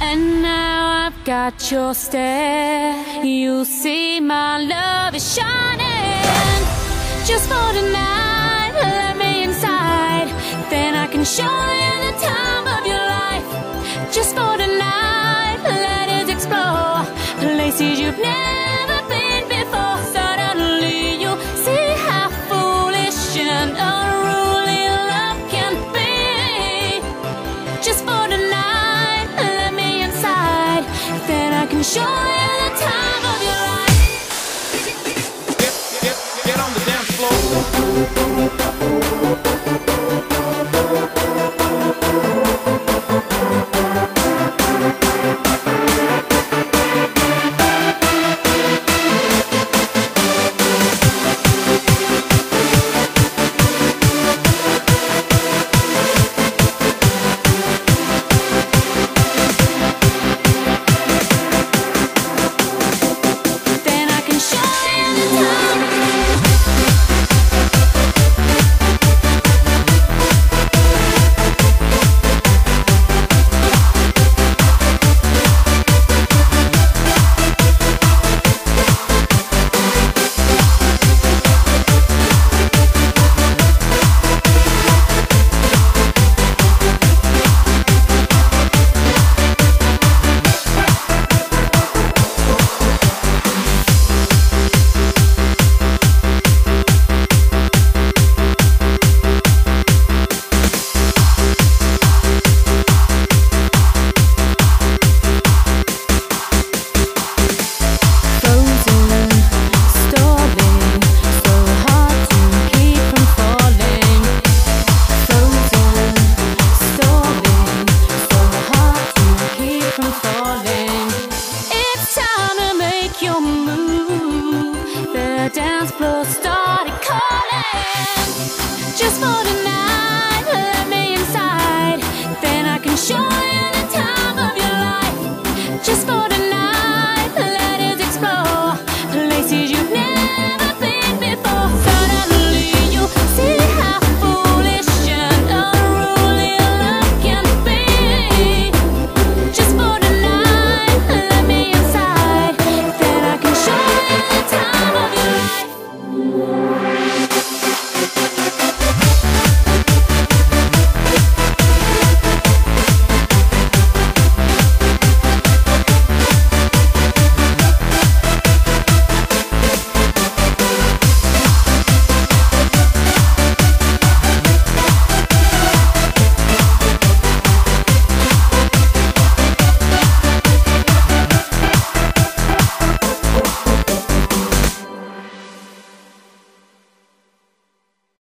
And now I've got your stare. You see my love is shining. Just for tonight, let me inside. Then I can show you the time of your life. Just for tonight, let us explore places you've never been before. Suddenly you'll see how foolish and unruly love can be. Just for tonight, let me inside. Then I can show